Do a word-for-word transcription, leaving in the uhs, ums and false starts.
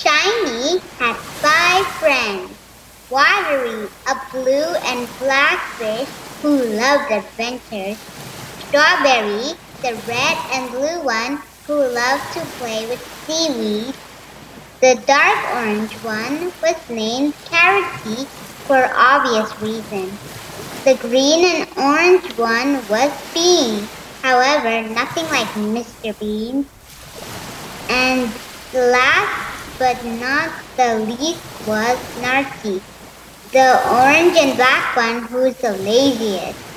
Shiny had five friends. Watery, a blue and black fish who loved adventures. Strawberry, the red and blue one who loved to play with seaweed. The dark orange one was named Carroty for obvious reasons. The green and orange one was Bean, however, nothing like Mister Bean. And last but not the least was Narky, the orange and black one who's the laziest.